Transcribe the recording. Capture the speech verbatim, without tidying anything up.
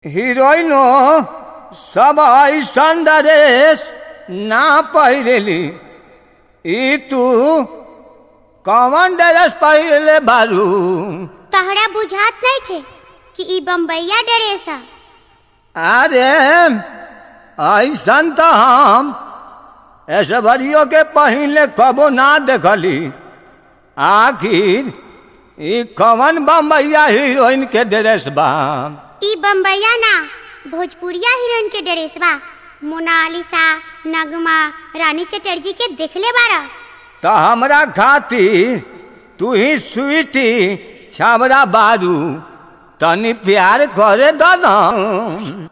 हीरोइनो सब ऐसन ड्रेस ना पहिरेली। ई तू कौन ड्रेस पहिरले बारू? तहरा बुझात नहीं थे कि ई बम्बैया ड्रेस है। अरे ऐसन तो हम ऐश्वर्यो के पहले कबो ना देखली। आखिर ई कौन बम्बैया हीरोइन के ड्रेस बा? ई बम्बैया ना भोजपुरिया हीरोइन के ड्रेस बा। मोनालिसा, नगमा, रानी चटर्जी के देखले बारा। तो हमरा खातिर तू ही स्वीटी छाबरा बारू, तनी प्यार करे दो ना।